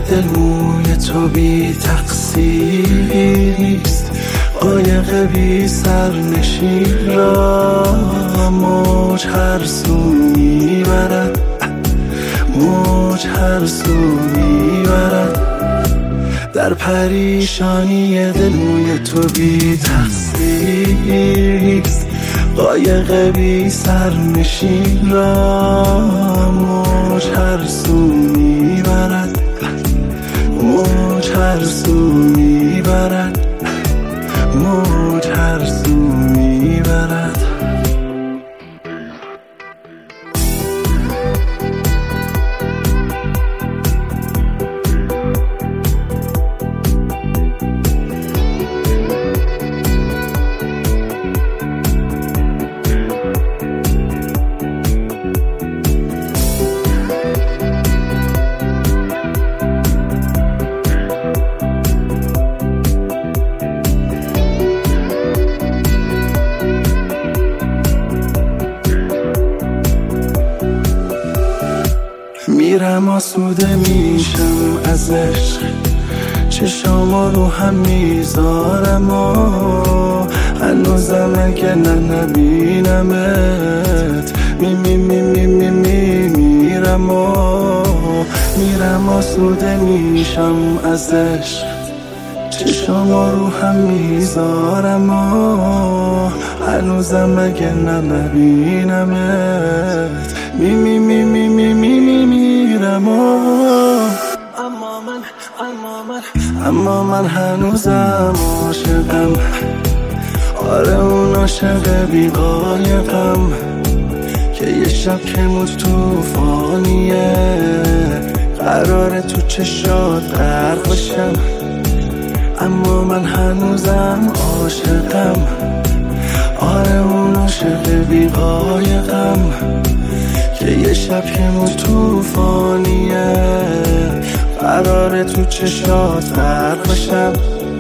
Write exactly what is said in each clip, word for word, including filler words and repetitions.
دل موی تو بی تقصیر نیست، قایق بی سرنشین را موج هر سو میبرد، موج هر سو میبرد. در پریشانی دل موی تو بی تقصیر نیست، قایق بی سرنشین را موج هر سو میبرد، موج هر سو میبرد، موج هر سو میبرد. میرم آسوده میشم از عشق، چشامو رو هم میذارم و هنوزم اگه نه نبینمت می می می می می می میرم و میرم آسوده میشم از عشق، چشامو رو هم میذارم و هنوزم اگه نه نبینمت می می می می می می می میرم و اما من اما من اما من هنوزم عاشقم، آره اون عاشق بی قایقم که یه شب که موج توفانیه قراره تو چشات غرق بشم. اما من هنوزم عاشقم، آره اون عاشق بی قایقم که یه شب که موج توفانیه قراره تو چشات غرق بشم.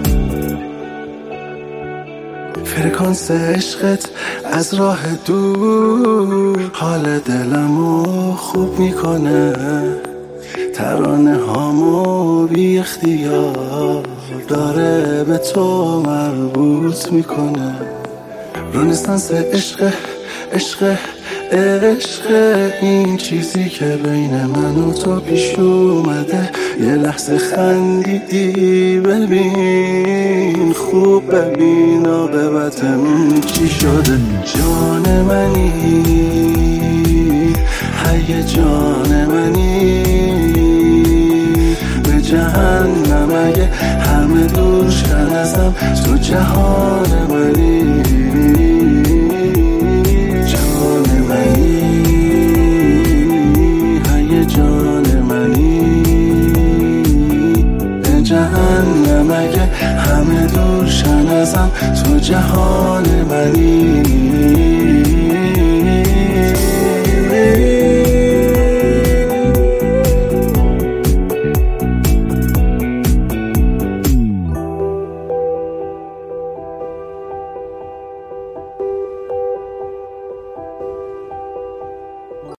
فرکانس عشقت از راه دور حال دلمو خوب میکنه، ترانه هامو بی اختیار داره به تو مربوط میکنه. رنسانس عشق عشق عشق این چیزی که بین من و تو پیش اومده، یه لحظه خندیدی ببین خوب ببین عاقبتمون چی شده. جان منی هی جان منی، به جهنم اگه همه دور شن ازم تو جهان منی. جهنم اگه همه دور شن ازم تو جهان منی.